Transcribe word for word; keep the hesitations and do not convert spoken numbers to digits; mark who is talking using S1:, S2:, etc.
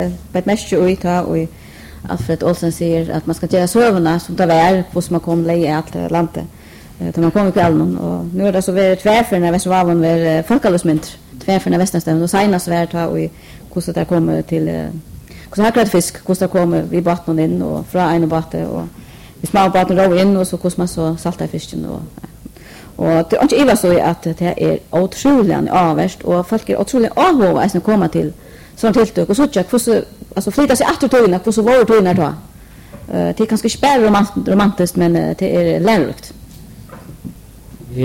S1: på ett mest och ita och Alfred Olsen säger att man ska göra sövna som det var hur man kommer lägga allt landet. Då man kommer kvällen och nu är det så vi tvärförna Västervalen var folkalösmynt tvärförna västanstämmen och senast var ta och hur det kommer till hur har fisk hur det kommer vi botten in och från en båt och vi små båten då in och så hur man så salta fisken och och det är inte illa så att det är otroligt avvärst och folk är otroligt avhåva att komma till sånt tilltök och så tjock för så alltså flytta sig åter tog in för så var det tog in då. Eh det är ganska spär romantiskt men det är lärorikt.